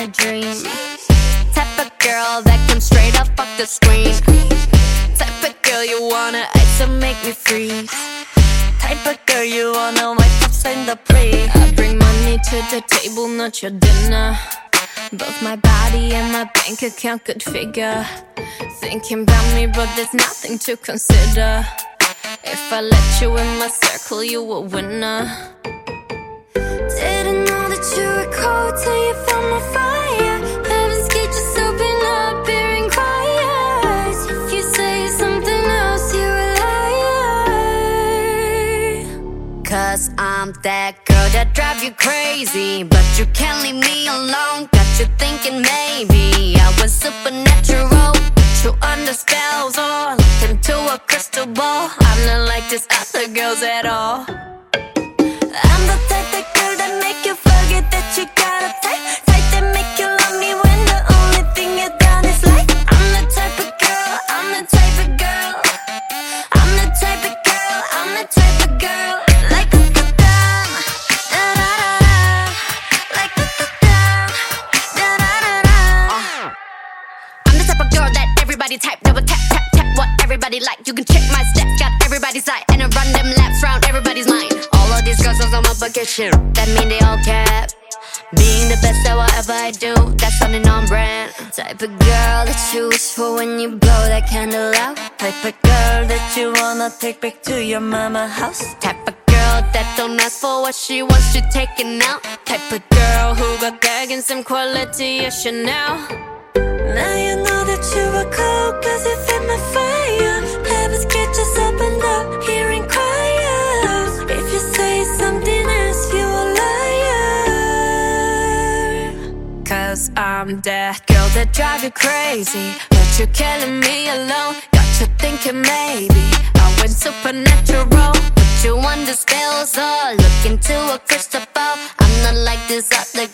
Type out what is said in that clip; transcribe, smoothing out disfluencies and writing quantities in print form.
a dream. Type of girl that can straight up fuck the screen. Type of girl you wanna ice and make me freeze. Type of girl you wanna wipe up in the plate. I bring money to the table, not your dinner. Both my body and my bank account could figure. Thinking about me, but there's nothing to consider. If I let you in my circle, you a winner. Didn't know that you were cold till you found my fire. Heaven's gate just open up here and quiet. If you say something else, you're a liar. Cause I'm that girl that drive you crazy, but you can't leave me alone. Got you thinking maybe I was supernatural. Put you under spells or look into a crystal ball. I'm not like these other girls at all. I'm the type of girl that make you forget that you got a type. Type that make you love me when the only thing you done is like. I'm the type of girl, I'm the type of girl. I'm the type of girl, I'm the type of girl. Like da-da-da, da-da-da-da. Like da-da-da, da-da-da-da. I'm the type of girl that everybody type, that would tap, tap, tap what everybody like. You can check my steps, got everybody's eye, and I run them laps round everybody's mind. All of these girls on my bucket shit, that mean they all cap. Being the best at whatever I do, that's something on brand. Type of girl that you wish for when you blow that candle out. Type of girl that you wanna take back to your mama house. Type of girl that don't ask for what she wants, she taking out. Type of girl who got gag and some quality, yeah, Chanel. Now you know that you were cold, cause you fit my fire. Heaven's gate just opened up here and quiet. If you say something else, you a liar. Cause I'm that girl that drive you crazy, but you're killing me alone. Got you thinking maybe I went supernatural. Put you under spells or look into a crystal ball. I'm not like these other